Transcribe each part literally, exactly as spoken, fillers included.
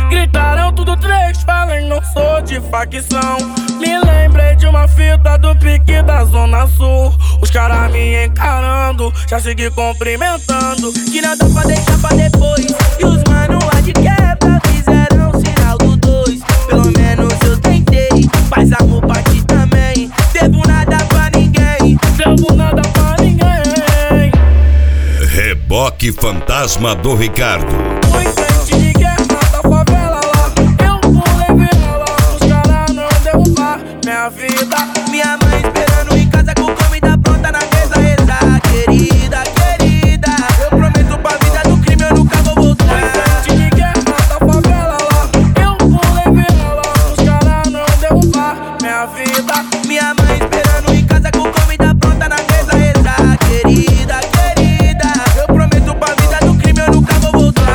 Gritaram tudo três, falei não sou de facção. Me lembrei de uma fita do pique da Zona Sul. Os caras me encarando, já segui cumprimentando. Que nada pra deixar pra depois. E os mano lá de quebra fizeram sinal do dois. Pelo menos eu tentei, faz amor pra ti também. Devo nada pra ninguém, devo nada pra ninguém. Reboque Fantasma do Ricardo. Fui frente de guerra da favela lá. Eu pulei vela, os caras não derrubar minha vida. Minha mãe esperando em casa com comida pronta na mesa. Reza, querida, querida, eu prometo pra vida do crime eu nunca vou voltar. Fui frente de guerra da favela lá. Eu pulei vela, os caras não derrubar minha vida. Minha mãe esperando em casa com comida pronta na mesa. Reza, querida, querida, eu prometo pra vida do crime eu nunca vou voltar.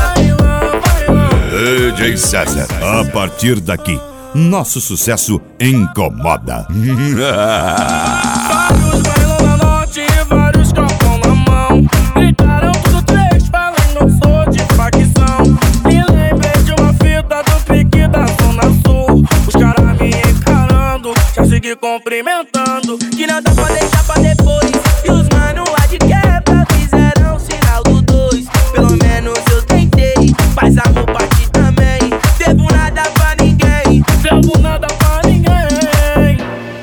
D J César, a partir daqui, nosso sucesso incomoda. Vários bailão na norte e vários copão na mão. Gritaram tudo três, falei não sou de facção. Me lembrei de uma fita do pique da Zona Sul. Os caras me encarando, já segui cumprimentando. Que nada pra deixar pra depois. E os mano lá de quebra fizeram sinal do dois. Pelo menos eu tentei, faz amor pra ti também. Devo nada pra ninguém, devo nada pra ninguém.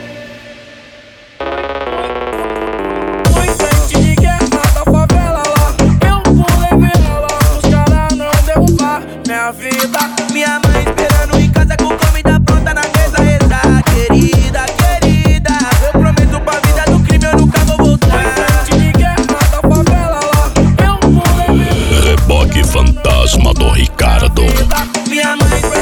Fui frente de guerra da favela lá. Eu pulei vela, os caras não derrubar minha vida. Minha mãe esperando em casa com comida pronta na mesa. Reza, querida, querida, eu prometo pra vida do crime eu nunca vou voltar. Fui frente de guerra da favela lá. Eu pulei vela. Reboque Fantasma do Ricardo. Minha mãe